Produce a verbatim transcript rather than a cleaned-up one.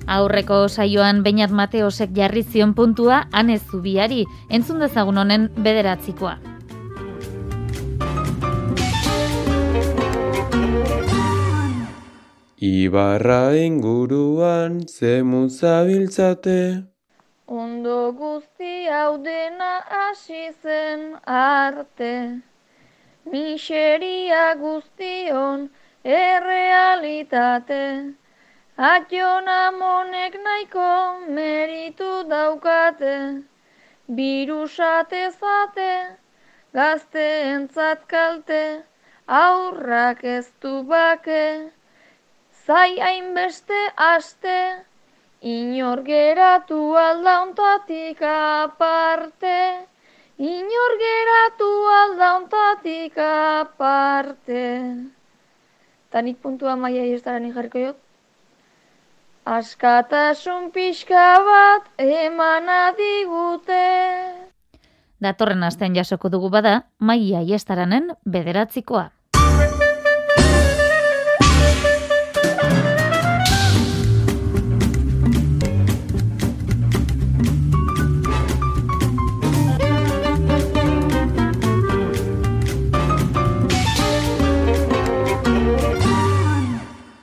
Aurreko saioan Beñat Mateosek jarri zion puntua Ane Zubiari, entzun dezagun honen bederatzikoa. Ibarra inguruan zemu zabiltzate. Ondo guzti hau dena hasi zen arte. Miseria guztion errealitate. Atjon amonek nahiko meritu daukate. Birusate zate, gazteentzat kalte, aurrak ez du bake. Zai hainbeste aste, inor geratu aldauntatik aparte. Inor geratu aldauntatik aparte. Ta nik puntua Maia Aiestarani jarriko jot. Askatasun pixka bat emana digute. Datorren astean jasoko dugu bada, Maia Aiestaranen bederatzikoa.